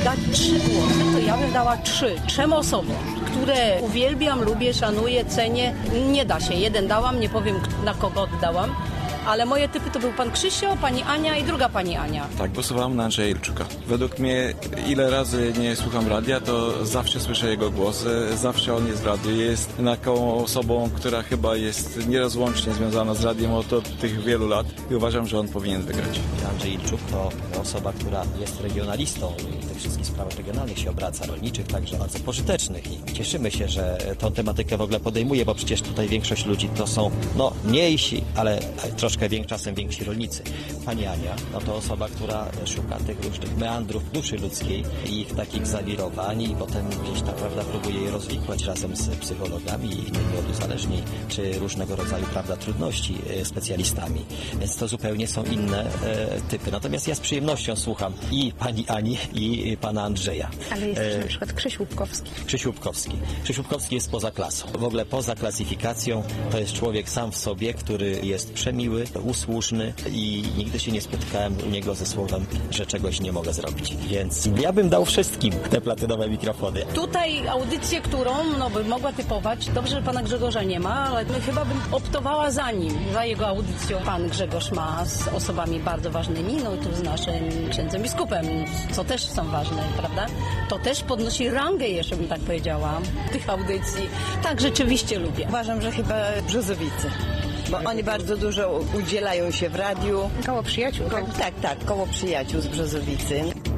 dać 3 głosy, to ja bym dała 3 osobom, które uwielbiam, lubię, szanuję, cenię. Nie da się. 1 dałam, nie powiem na kogo oddałam. Ale moje typy to był pan Krzysio, pani Ania i druga pani Ania. Tak, głosowałem na Andrzeja Ilczuka. Według mnie, ile razy nie słucham radia, to zawsze słyszę jego głos, zawsze on jest w radiu. Jest taką osobą, która chyba jest nierozłącznie związana z radiem od tych wielu lat i uważam, że on powinien wygrać. Andrzej Ilczuk to osoba, która jest regionalistą i w tych wszystkich sprawach regionalnych się obraca, rolniczych, także bardzo pożytecznych i cieszymy się, że tą tematykę w ogóle podejmuje, bo przecież tutaj większość ludzi to są mniejsi, ale troszkę czasem więksi rolnicy. Pani Ania, to osoba, która szuka tych różnych meandrów duszy ludzkiej i ich takich zawirowań i potem gdzieś tak, prawda, próbuje je rozwikłać razem z psychologami i innymi od uzależnień, czy różnego rodzaju, prawda, trudności specjalistami. Więc to zupełnie są inne typy. Natomiast ja z przyjemnością słucham i pani Ani, i pana Andrzeja. Ale jest też na przykład Krzyś Łupkowski. Krzyś Łupkowski jest poza klasą. W ogóle poza klasyfikacją. To jest człowiek sam w sobie, który jest przemiły, usłużny i nigdy się nie spotkałem u niego ze słowem, że czegoś nie mogę zrobić. Więc ja bym dał wszystkim te platynowe mikrofony. Tutaj audycję, którą bym mogła typować, dobrze, że pana Grzegorza nie ma, ale chyba bym optowała za nim, za jego audycją. Pan Grzegorz ma z osobami bardzo ważnymi, i tu z naszym księdzem biskupem, co też są ważne, prawda? To też podnosi rangę, jeszcze bym tak powiedziała, tych audycji. Tak, rzeczywiście lubię. Uważam, że chyba Brzozowice. Bo oni bardzo dużo udzielają się w radiu. Koło przyjaciół, tak? Tak, koło przyjaciół z Brzozowicy.